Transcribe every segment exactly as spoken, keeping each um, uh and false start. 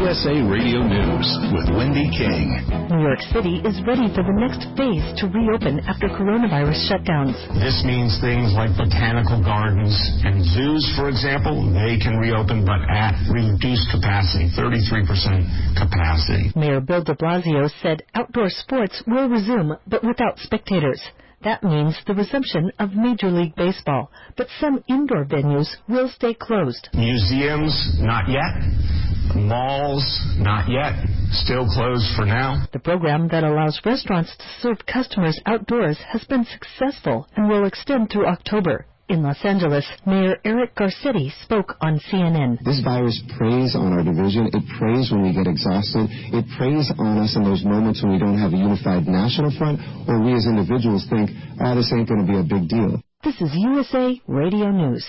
S A Radio News with Wendy King. New York City is ready for the next phase to reopen after coronavirus shutdowns. This means things like botanical gardens and zoos, for example, they can reopen, but at reduced capacity, thirty-three percent capacity. Mayor Bill de Blasio said outdoor sports will resume, but without spectators. That means the resumption of Major League Baseball, but some indoor venues will stay closed. Museums, not yet. Malls, not yet. Still closed for now. The program that allows restaurants to serve customers outdoors has been successful and will extend through October. In Los Angeles, Mayor Eric Garcetti spoke on C N N. This virus preys on our division. It preys when we get exhausted. It preys on us in those moments when we don't have a unified national front, or we as individuals think, oh, this ain't going to be a big deal. This is U S A Radio News.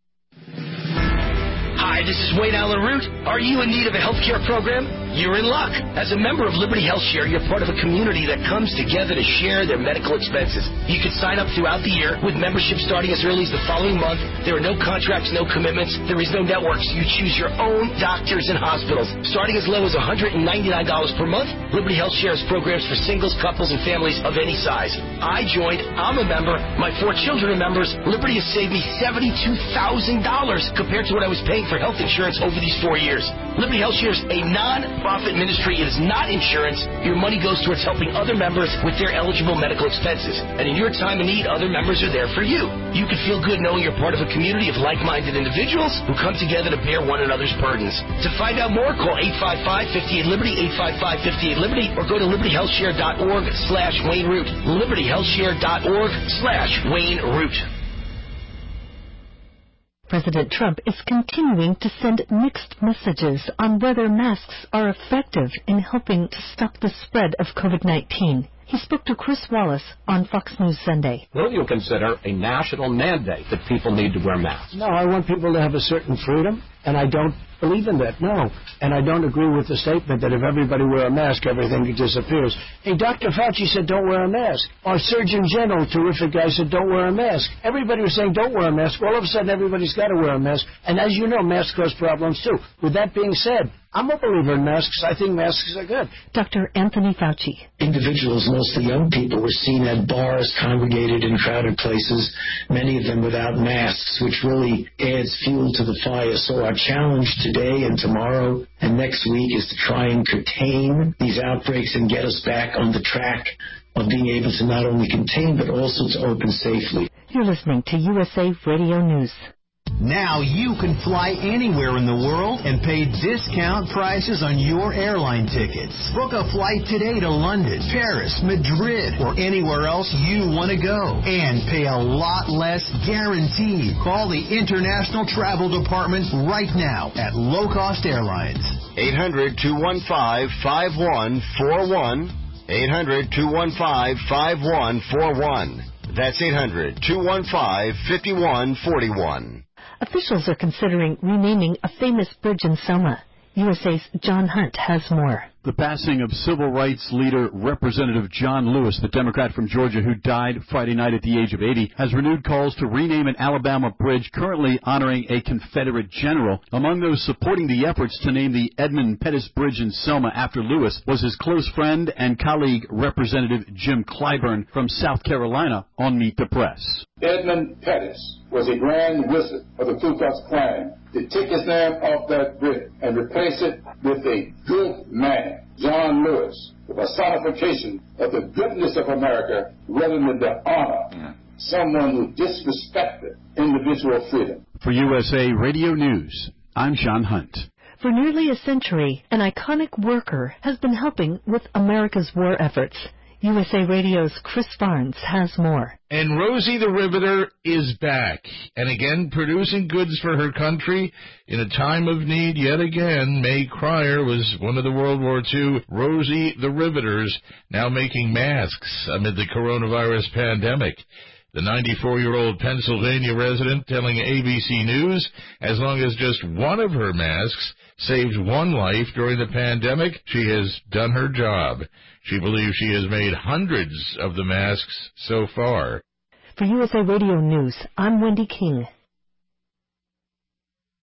Hi, this is Wayne Allen Root. Are you in need of a health care program? You're in luck. As a member of Liberty Health Share, you're part of a community that comes together to share their medical expenses. You can sign up throughout the year with membership starting as early as the following month. There are no contracts, no commitments. There is no networks. You choose your own doctors and hospitals. Starting as low as one hundred ninety-nine dollars per month, Liberty Health Share has programs for singles, couples, and families of any size. I joined. I'm a member. My four children are members. Liberty has saved me seventy-two thousand dollars compared to what I was paying for health insurance over these four years. Liberty Health Share is a non-profit ministry. It is not insurance. Your money goes towards helping other members with their eligible medical expenses. And in your time of need, other members are there for you. You can feel good knowing you're part of a community of like-minded individuals who come together to bear one another's burdens. To find out more, call eight five five, five eight, Liberty, eight five five, five eight, Liberty, or go to liberty health share dot org slash Wayne Root. liberty health share dot org slash Wayne Root. President Trump is continuing to send mixed messages on whether masks are effective in helping to stop the spread of COVID nineteen. He spoke to Chris Wallace on Fox News Sunday. Will you consider a national mandate that people need to wear masks? No, I want people to have a certain freedom, and I don't believe in that, no. And I don't agree with the statement that if everybody wear a mask, everything disappears. Hey, Doctor Fauci said don't wear a mask. Our Surgeon General, terrific guy, said don't wear a mask. Everybody was saying don't wear a mask. All of a sudden, everybody's got to wear a mask. And as you know, masks cause problems, too. With that being said, I'm a believer in masks. I think masks are good. Doctor Anthony Fauci. Individuals, mostly young people, were seen at bars, congregated in crowded places, many of them without masks, which really adds fuel to the fire. So our challenge today and tomorrow and next week is to try and contain these outbreaks and get us back on the track of being able to not only contain but also to open safely. You're listening to U S A Radio News. Now you can fly anywhere in the world and pay discount prices on your airline tickets. Book a flight today to London, Paris, Madrid, or anywhere else you want to go. And pay a lot less guaranteed. Call the International Travel Department right now at Low Cost Airlines. eight hundred, two one five, five one four one. eight hundred, two one five, five one four one. That's eight hundred, two one five, five one four one. Officials are considering renaming a famous bridge in Selma. U S A's John Hunt has more. The passing of civil rights leader Representative John Lewis, the Democrat from Georgia who died Friday night at the age of eighty, has renewed calls to rename an Alabama bridge currently honoring a Confederate general. Among those supporting the efforts to name the Edmund Pettus Bridge in Selma after Lewis was his close friend and colleague Representative Jim Clyburn from South Carolina on Meet the Press. Edmund Pettus was a grand wizard of the Ku Klux Klan to take his name off that bridge and replace it with a good man, John Lewis, the personification of the goodness of America rather than the honor, yeah. Someone who disrespected individual freedom. For U S A Radio News, I'm Sean Hunt. For nearly a century, an iconic worker has been helping with America's war efforts. U S A Radio's Chris Barnes has more. And Rosie the Riveter is back, and again producing goods for her country in a time of need yet again. May Cryer was one of the World War Two Rosie the Riveters, now making masks amid the coronavirus pandemic. The ninety-four-year-old Pennsylvania resident telling A B C News, as long as just one of her masks saved one life during the pandemic, she has done her job. She believes she has made hundreds of the masks so far. For U S A Radio News, I'm Wendy King.